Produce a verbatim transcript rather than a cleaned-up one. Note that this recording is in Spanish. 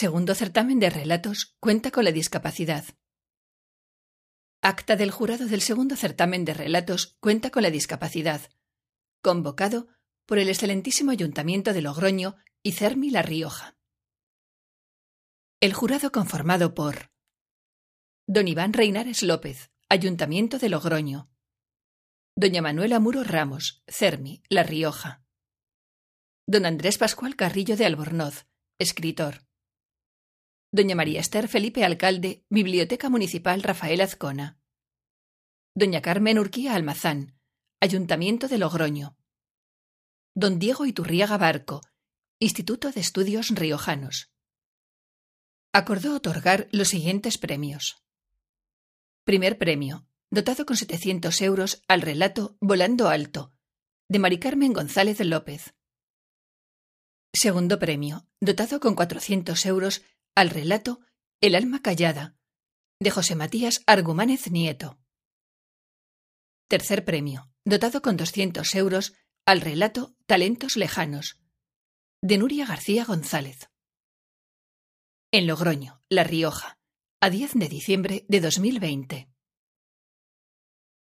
Segundo certamen de relatos cuenta con la discapacidad. Acta del jurado del segundo certamen de relatos cuenta con la discapacidad. Convocado por el excelentísimo Ayuntamiento de Logroño y CERMI La Rioja. El jurado conformado por don Iván Reinares López, Ayuntamiento de Logroño. Doña Manuela Muro Ramos, CERMI La Rioja. Don Andrés Pascual Carrillo de Albornoz, escritor. Doña María Esther Felipe Alcalde, Biblioteca Municipal Rafael Azcona. Doña Carmen Urquía Almazán, Ayuntamiento de Logroño. Don Diego Iturriaga Barco, Instituto de Estudios Riojanos. Acordó otorgar los siguientes premios. Primer premio, dotado con setecientos euros al relato Volando Alto, de Mari Carmen González López. Segundo premio, dotado con cuatrocientos euros al relato El alma callada, de José Matías Argumánez Nieto. Tercer premio, dotado con doscientos euros al relato Talentos lejanos, de Nuria García González. En Logroño, La Rioja, a diez de diciembre de dos mil veinte.